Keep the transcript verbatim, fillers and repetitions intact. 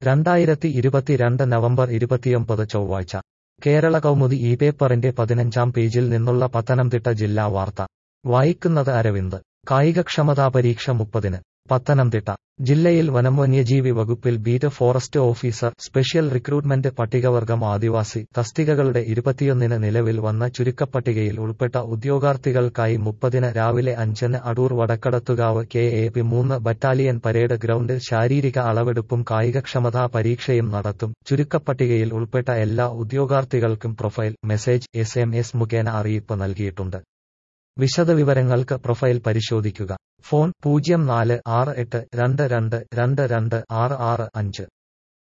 രണ്ടായിരത്തി ഇരുപത്തിരണ്ട് നവംബർ ഇരുപത്തിയൊമ്പത് ചൊവ്വാഴ്ച കേരള കൗമുദി ഈ പേപ്പറിന്റെ പതിനഞ്ചാം പേജിൽ നിന്നുള്ള പത്തനംതിട്ട ജില്ലാ വാർത്ത വായിക്കുന്നത് അരവിന്ദ്. കായികക്ഷമതാ പരീക്ഷ മുപ്പതിന് പത്തനംതിട്ട ജില്ലയിൽ വനം വന്യജീവി വകുപ്പിൽ beat forest officer special recruitment പട്ടികവർഗം ആദിവാസി തസ്തികകളുടെ ഇരുപത്തിയൊന്നിന് നിലവിൽ വന്ന ചുരുക്കപ്പട്ടികയിൽ ഉൾപ്പെട്ട ഉദ്യോഗാർത്ഥികൾക്കായി മുപ്പതിന് രാവിലെ അഞ്ചിന് Adoor Vadakkadathukavu K A P മൂന്ന് ബറ്റാലിയൻ പരേഡ് ഗ്രൗണ്ടിൽ ശാരീരിക അളവെടുപ്പും കായികക്ഷമതാ പരീക്ഷയും നടത്തും. ചുരുക്കപ്പട്ടികയിൽ ഉൾപ്പെട്ട എല്ലാ ഉദ്യോഗാർത്ഥികൾക്കും profile message S M S മുഖേന അറിയിപ്പ് നൽകിയിട്ടുണ്ട്. വിശദവിവരങ്ങൾക്ക് പ്രൊഫൈൽ പരിശോധിക്കുക. ഫോൺ പൂജ്യം നാല് ആറ് എട്ട് രണ്ട് രണ്ട് രണ്ട് രണ്ട് ആറ് ആറ് അഞ്ച്.